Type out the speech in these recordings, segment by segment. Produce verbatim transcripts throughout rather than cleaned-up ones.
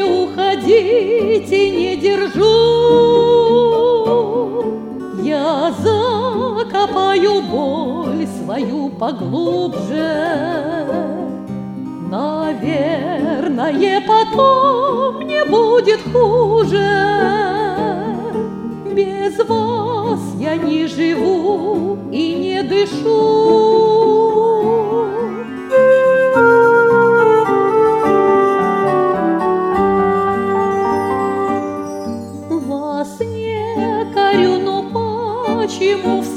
уходите, не держу. Я закопаю боль свою поглубже. Наверное, потом мне будет хуже. Без вас я не живу и не дышу. Вас не корю, но почему в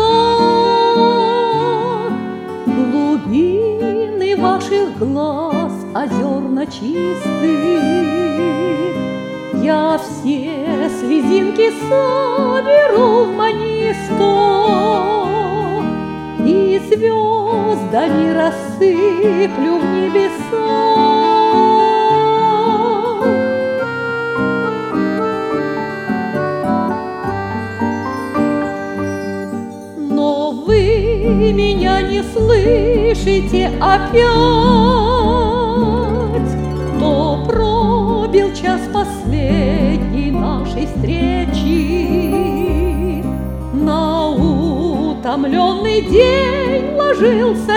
слезах глубины ваших глаз озерна чистых? Я все слезинки соберу в манисто и звездами рассыплю в небеса. Но вы меня не слышите опять, то пробил час последней нашей встречи. На утомленный день ложился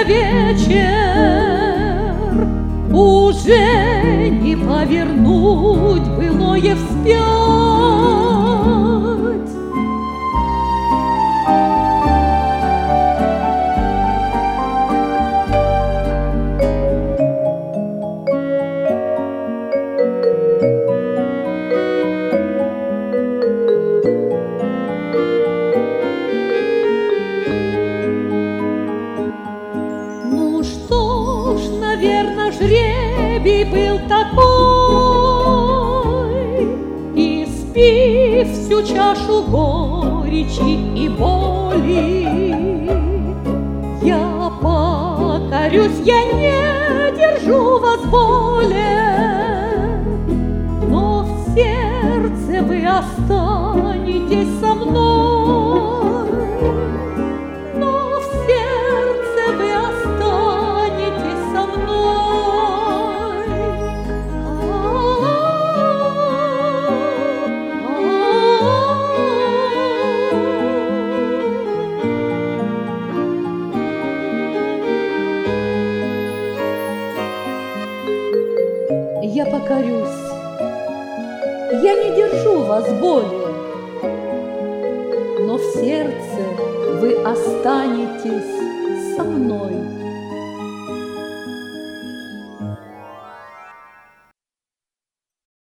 вечер, уже не повернуть былое вспять. Наверно, жребий был такой, испив всю чашу горечи и боли. Я покорюсь, я не держу вас более, но в сердце вы останетесь со мной. Но в сердце вы останетесь со мной. Я покорюсь, я не держу вас более, но в сердце вы останетесь со мной.